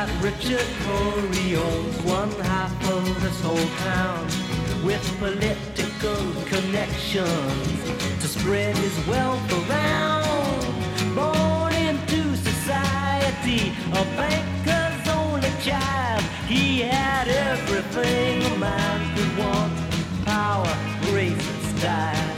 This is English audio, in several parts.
Richard Corey owns one half of this whole town with political connections to spread his wealth around. Born into society, a banker's only child, he had everything a man could want: power, grace, and style.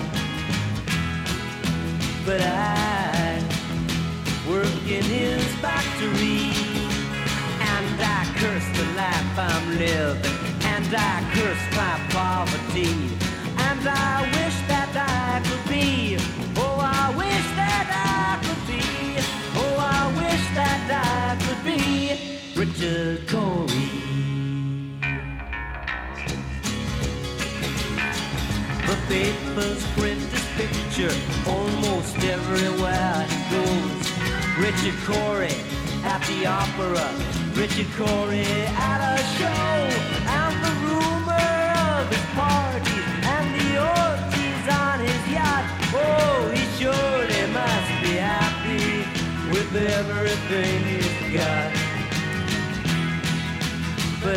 But I work in his factory, and I curse the life I'm living, and I curse my poverty, and I wish that I could be, oh I wish that I could be, oh I wish that I could be Richard Corey. The papers print this picture almost everywhere he goes. Richard Corey at the opera, Richard Corey at a show, and the rumor of his parties and the orgies on his yacht. Oh, he surely must be happy with everything he's got. But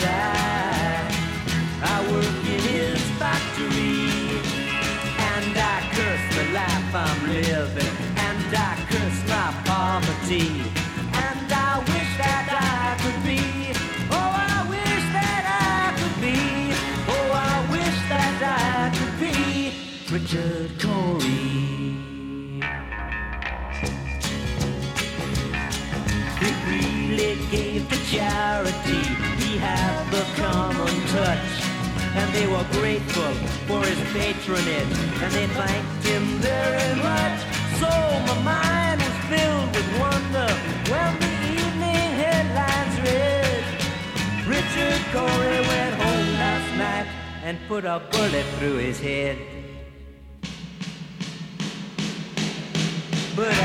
I work in his factory, and I curse the life I'm living, and I curse my poverty, and I wish that I could be, oh I wish that I could be, oh I wish that I could be Richard Corey. He really gave to charity, he had the common touch, and they were grateful for his patronage, and they thanked him very much. So my mind was filled with wonder when the evening headlines read, Richard Corey went home last night and put a bullet through his head. But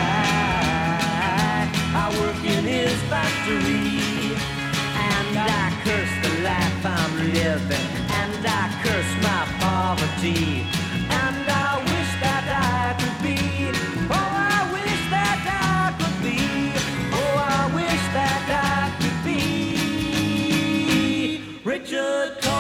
I work in his factory, and I curse the life I'm living, and I curse my poverty, and I wish that I could be, oh I wish that I could be, oh I wish that I could be Richard Corey.